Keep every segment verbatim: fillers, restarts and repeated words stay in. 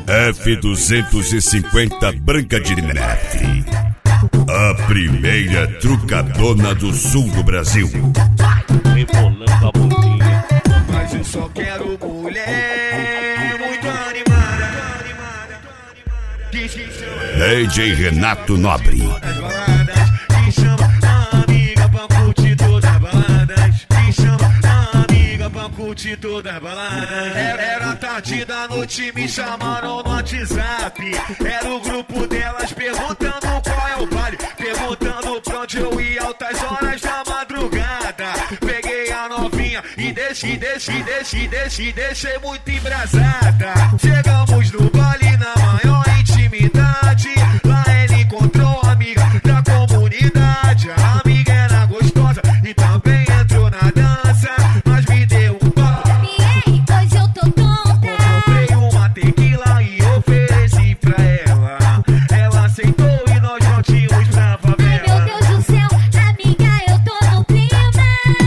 F duzentos e cinquenta Branca de Neve, a primeira trucadona do sul do Brasil. Rebolando a bundinha. Mas eu só quero mulher muito animada. D J Renato Nobre. Nas baladas, que chama a amiga pra curtir todas as baladas. Que chama a amiga pra curtir todas as baladas. Era, era tarde da noite, me chamaram no WhatsApp. Era o grupo delas perguntando qual é o baile. Perguntando pra onde eu ia altas horas da madrugada. Peguei a novinha e deixei, deixei, deixei, deixei, deixei muito embrasada. Chegamos no baile na maior intimidade. Lá ele encontrou a amiga da comunidade. A amiga era gostosa e também entrou na dança, mas me deu um papo. Ei, hoje eu tô tonta. Comprei uma tequila e ofereci pra ela. Ela aceitou e nós partimos pra favela. Ai, meu Deus do céu, amiga, eu tô no clima.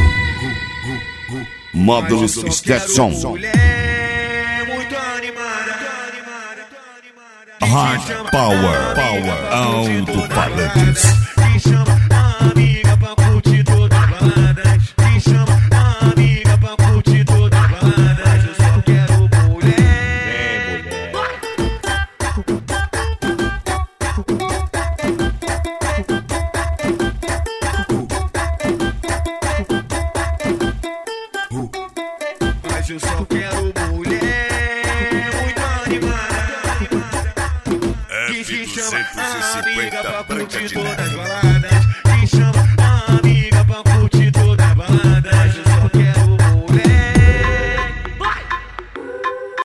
Módulos Stetson. Mulher muito animada. Hard Power, Power, alto-falantes. Que chama a amiga pra curtir todas as baladas. Que chama a amiga pra curtir todas as baladas. Eu só quero mulher. Vem, mulher. Mas eu só quero mulher muito animada. Que F chama duzentos e a amiga cinquenta pra Branca curtir de todas as Neve. baladas.